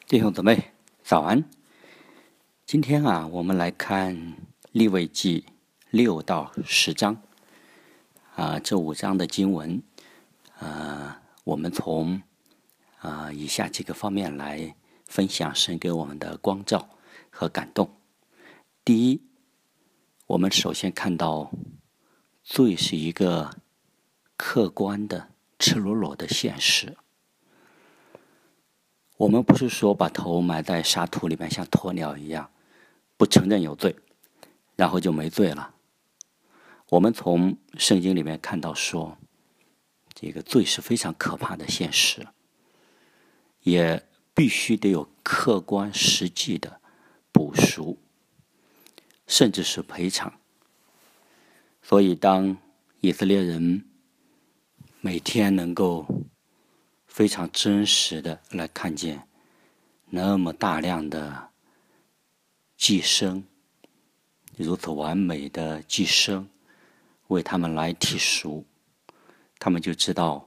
弟兄姊妹，早安！今天我们来看利未记6到10章这5章的经文我们从以下几个方面来分享神给我们的光照和感动。第一，我们首先看到罪是一个客观的、赤裸裸的现实。我们不是说把头埋在沙土里面像鸵鸟一样不承认有罪，然后就没罪了。我们从圣经里面看到说，这个罪是非常可怕的现实，也必须得有客观实际的补赎，甚至是赔偿。所以当以色列人每天能够非常真实的来看见那么大量的祭牲，如此完美的祭牲为他们来替赎，他们就知道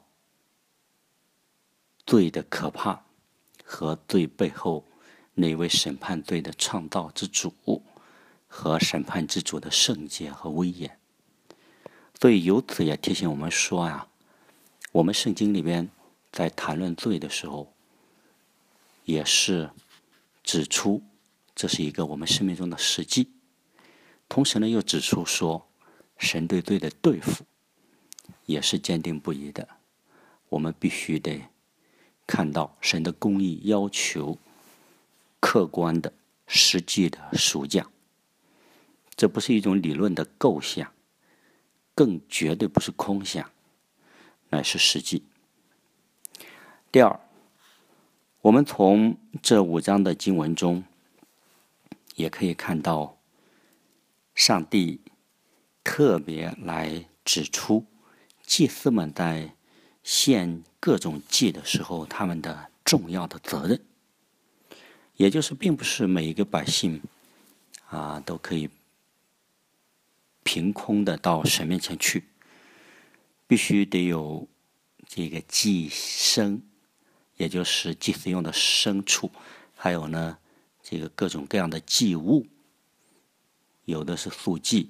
罪的可怕和罪背后那位审判罪的创造之主和审判之主的圣洁和威严。所以由此也提醒我们说我们圣经里边在谈论罪的时候，也是指出这是一个我们生命中的实际，同时呢又指出说神对罪的对付也是坚定不移的。我们必须得看到神的公义要求客观的实际的赎价，这不是一种理论的构想，更绝对不是空想，乃是实际。第二，我们从这5章的经文中也可以看到上帝特别来指出祭司们在献各种祭的时候他们的重要的责任，也就是并不是每一个百姓都可以凭空的到神面前去，必须得有这个祭牲，也就是祭司用的牲畜，还有呢这个各种各样的祭物，有的是素祭，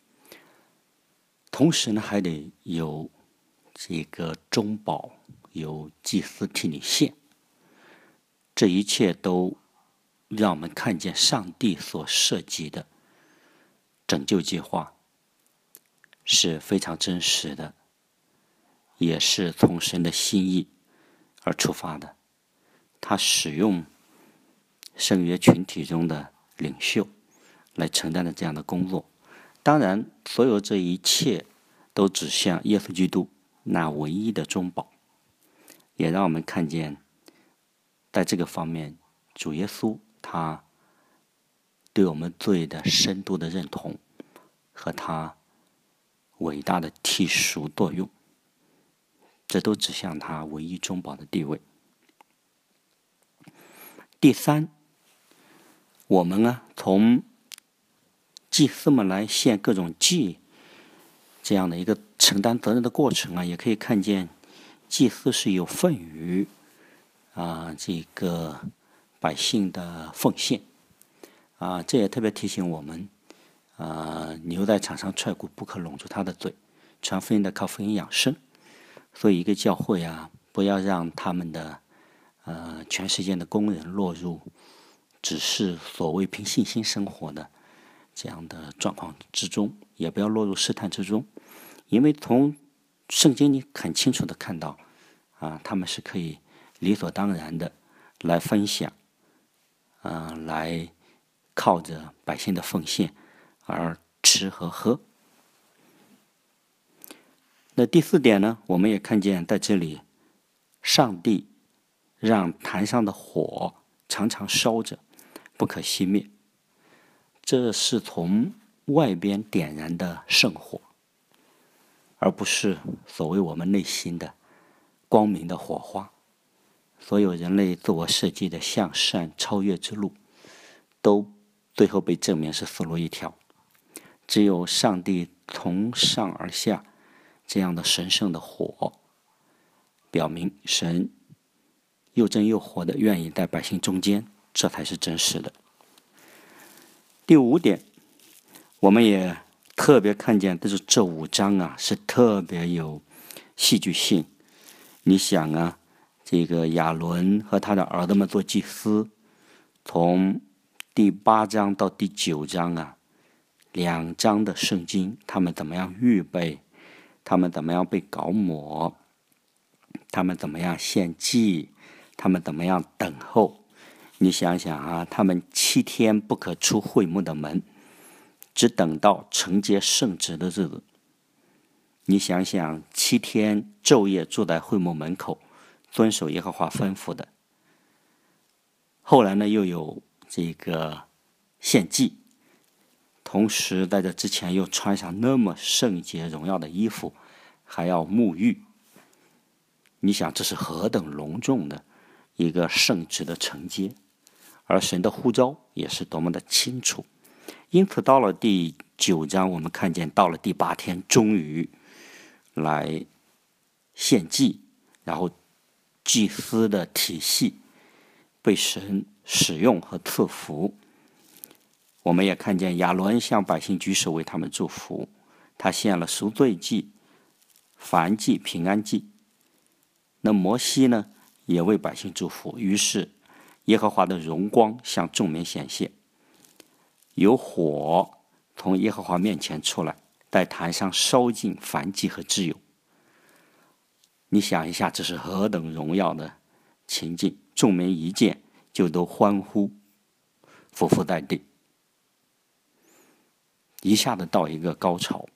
同时呢还得有这个中保，有祭司替你献。这一切都让我们看见上帝所设计的拯救计划是非常真实的，也是从神的心意而出发的。他使用圣约群体中的领袖来承担的这样的工作。当然所有这一切都指向耶稣基督那唯一的中保，也让我们看见在这个方面主耶稣他对我们罪的深度的认同和他伟大的替赎作用，这都指向他唯一中保的地位。第三，我们从祭司们来献各种祭这样的一个承担责任的过程也可以看见祭司是有份于这个百姓的奉献这也特别提醒我们牛在场上踹鼓，不可拢住他的嘴，传福音的靠福音养生。所以一个教会不要让他们的全世界的工人落入只是所谓凭信心生活的这样的状况之中，也不要落入试探之中。因为从圣经里很清楚的看到他们是可以理所当然的来分享来靠着百姓的奉献而吃和喝。那第4点呢，我们也看见在这里上帝让坛上的火常常烧着，不可熄灭。这是从外边点燃的圣火，而不是所谓我们内心的光明的火花。所有人类自我设计的向善超越之路都最后被证明是死路一条。只有上帝从上而下这样的神圣的火，表明神又真又活的愿意在百姓中间，这才是真实的。第5点，我们也特别看见这5章啊，是特别有戏剧性。你想啊，这个亚伦和他的儿子们做祭司，从第8章到第9章啊，2章的圣经，他们怎么样预备，他们怎么样被膏抹，他们怎么样献祭，他们怎么样等候。你想想啊，他们7天不可出会幕的门，只等到承接圣职的日子。你想想，7天昼夜住在会幕门口，遵守耶和华吩咐的。后来呢，又有这个献祭，同时在这之前又穿上那么圣洁荣耀的衣服，还要沐浴。你想这是何等隆重的一个圣职的承接，而神的呼召也是多么的清楚。因此到了第9章，我们看见到了第8天终于来献祭，然后祭司的体系被神使用和赐福。我们也看见亚伦向百姓举手为他们祝福，他献了赎罪祭、燔祭、平安祭。那摩西呢，也为百姓祝福。于是耶和华的荣光向众民显现，有火从耶和华面前出来，在坛上烧尽燔祭和脂油。你想一下，这是何等荣耀的情景！众民一见就都欢呼，俯伏在地，一下子到一个高潮。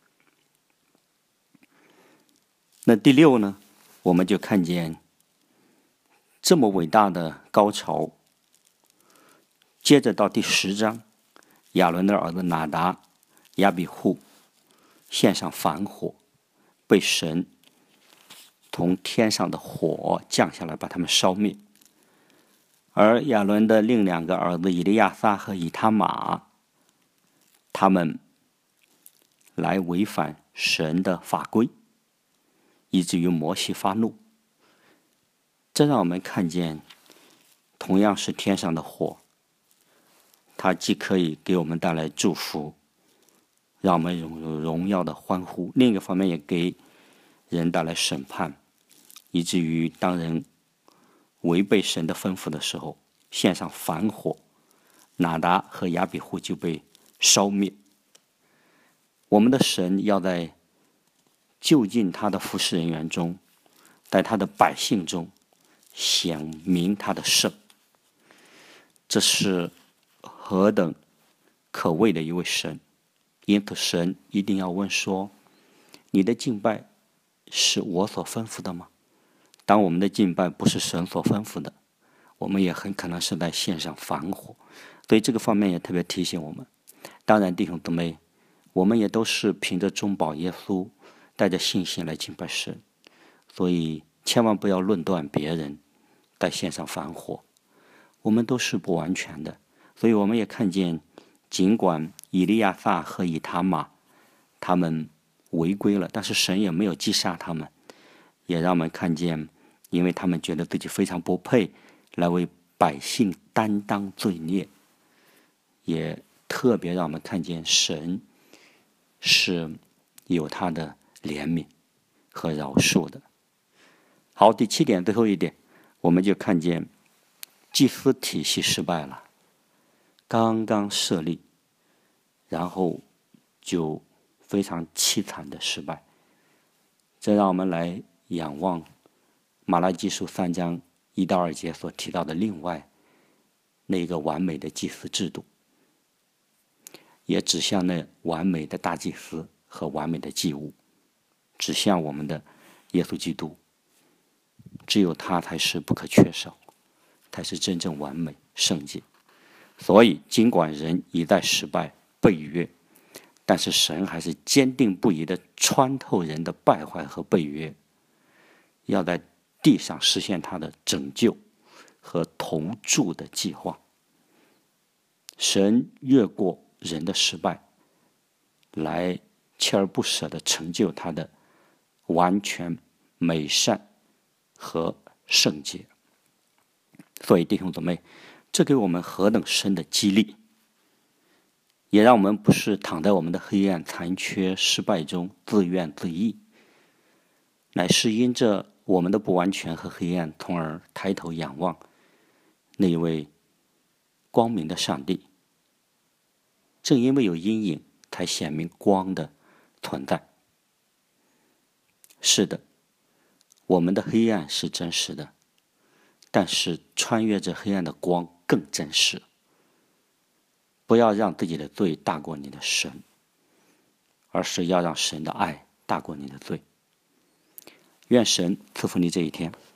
那第6呢，我们就看见这么伟大的高潮。接着到第10章，亚伦的儿子拿达、亚比户献上燔火，被神从天上的火降下来，把他们烧灭。而亚伦的另2个儿子以利亚撒和以他玛，他们来违反神的法规，以至于摩西发怒。这让我们看见，同样是天上的火，它既可以给我们带来祝福，让我们有荣耀的欢呼，另一个方面也给人带来审判，以至于当人违背神的吩咐的时候，献上燔火，拿达和亚比户就被烧灭。我们的神要在就近他的服侍人员中，在他的百姓中显明他的圣。这是何等可畏的一位神！因此神一定要问说，你的敬拜是我所吩咐的吗？当我们的敬拜不是神所吩咐的，我们也很可能是在献上燔火。所以这个方面也特别提醒我们。当然弟兄姊妹，我们也都是凭着中保耶稣，带着信心来敬拜神，所以千万不要论断别人在献上燔火，我们都是不完全的。所以我们也看见，尽管以利亚撒和以他玛他们违规了，但是神也没有击杀他们，也让我们看见，因为他们觉得自己非常不配来为百姓担当罪孽，也特别让我们看见神是有他的怜悯和饶恕的。好，第7点，最后一点，我们就看见祭司体系失败了，刚刚设立，然后就非常凄惨的失败。这让我们来仰望马拉基书3章1到2节所提到的另外那个完美的祭司制度，也指向那完美的大祭司和完美的祭物，指向我们的耶稣基督。只有他才是不可缺少，才是真正完美圣洁。所以尽管人一再失败背约，但是神还是坚定不移地穿透人的败坏和背约，要在地上实现他的拯救和同住的计划。神越过人的失败，来锲而不舍地成就他的完全美善和圣洁。 所以弟兄姊妹，这给我们何等深的激励，也让我们不是躺在我们的黑暗、残缺、失败中自怨自艾，乃是因着我们的不完全和黑暗，从而抬头仰望那一位光明的上帝。正因为有阴影，才显明光的存在。是的，我们的黑暗是真实的，但是穿越着黑暗的光更真实。不要让自己的罪大过你的神，而是要让神的爱大过你的罪。愿神赐福你这一天。